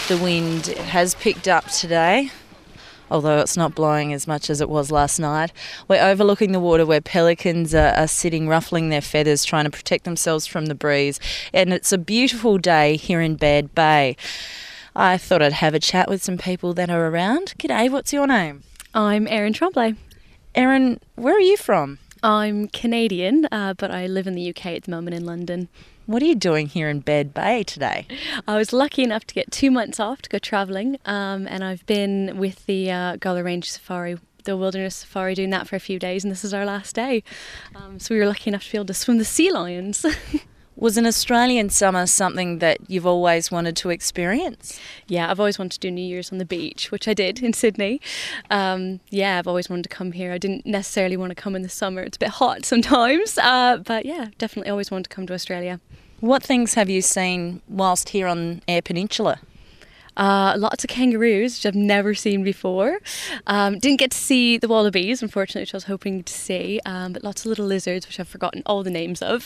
The wind has picked up today, although it's not blowing as much as it was last night. We're overlooking the water where pelicans are sitting, ruffling their feathers, trying to protect themselves from the breeze. And it's a beautiful day here in Baird Bay. I thought I'd have a chat with some people that are around. G'day, what's your name? I'm Erin Tremblay. Erin, where are you from? I'm Canadian, but I live in the UK at the moment in London. What are you doing here in Baird Bay today? I was lucky enough to get 2 months off to go travelling, and I've been with the Gawler Range Safari, the Wilderness Safari, doing that for a few days, and this is our last day. So we were lucky enough to be able to swim the sea lions. Was an Australian summer something that you've always wanted to experience? Yeah, I've always wanted to do New Year's on the beach, which I did in Sydney. I've always wanted to come here. I didn't necessarily want to come in the summer. It's a bit hot sometimes. But yeah, definitely always wanted to come to Australia. What things have you seen whilst here on Eyre Peninsula? Lots of kangaroos, which I've never seen before. Didn't get to see the wallabies, unfortunately, which I was hoping to see, but lots of little lizards, which I've forgotten all the names of.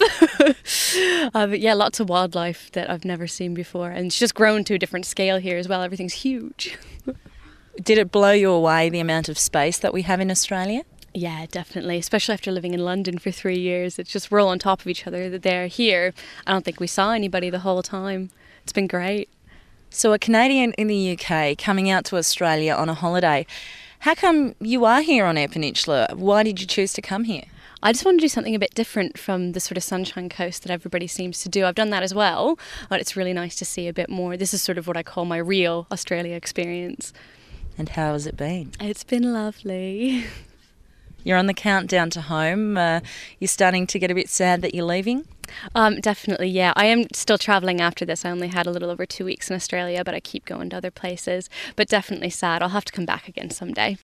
But yeah, lots of wildlife that I've never seen before, and it's just grown to a different scale here as well. Everything's huge. Did it blow you away, the amount of space that we have in Australia? Yeah, definitely, especially after living in London for 3 years. It's just we're all on top of each other. They're here. I don't think we saw anybody the whole time. It's been great. So a Canadian in the UK coming out to Australia on a holiday, how come you are here on Eyre Peninsula? Why did you choose to come here? I just want to do something a bit different from the sort of Sunshine Coast that everybody seems to do. I've done that as well, but it's really nice to see a bit more. This is sort of what I call my real Australia experience. And how has it been? It's been lovely. You're on the countdown to home. You're starting to get a bit sad that you're leaving? Definitely, yeah. I am still travelling after this. I only had a little over 2 weeks in Australia, but I keep going to other places. But definitely sad. I'll have to come back again someday.